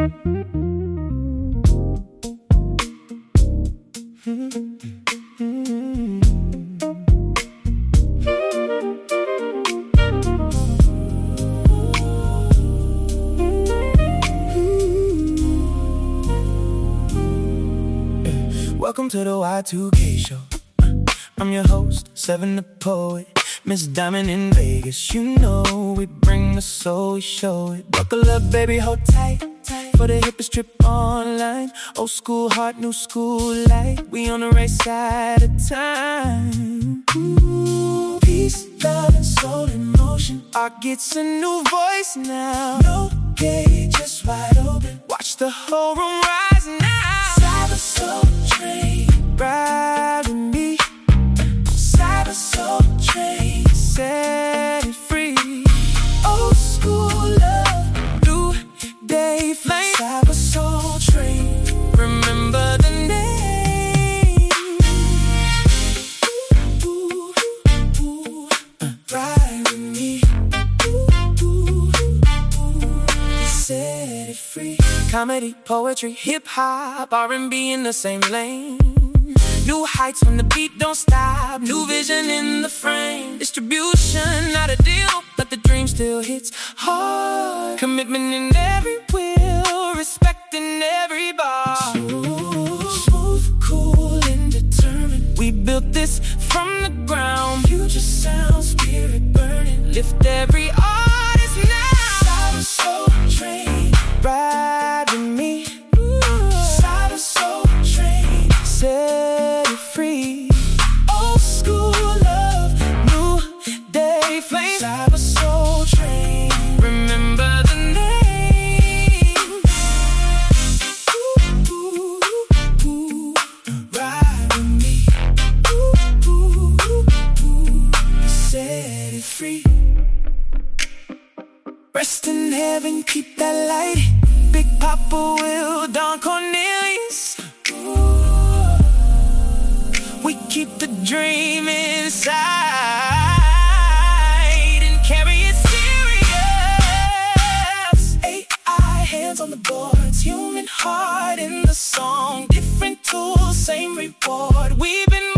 Welcome to the Y2K show. I'm your host, Seven the Poet, Miss Diamond in Vegas. You know we bring the soul, we show it. Buckle up, baby, hold tight, for the hippest trip online. Old school heart, new school light. We on the right side of time. Ooh, peace, love, and soul in motion. Art gets a new voice now. No gate, just wide open. Watch the whole room rise now. Cyber Soul Train, ride with me. Cyber Soul Train, set it free. Old school love, new day flame. Cyber Soul Train, remember the name. Ooh, ooh, ooh, ride with me. Ooh, ooh, ooh, set it free. Comedy, poetry, hip-hop, R&B in the same lane. New heights when the beat don't stop. New vision in the frame. Distribution, not a deal, but the dream still hits hard. Commitment in every wheel, respect in every bar. Smooth, cool, and determined. We built this from the ground. Future sound, spirit burning. Lift every artist now. Cyber Soul Train, ride with me. Cyber Soul Train, set it free. Old school love, new day flame. Cyber Soul Train, remember the name. Ooh, ooh, ooh, ride with me. Ooh, ooh, ooh, set it free. Rest in heaven, keep that light. Big Papa Will, Don Cornelius. Ooh, we keep the dream inside and carry it serious. AI hands on the boards, human heart in the song. Different tools, same reward. We've been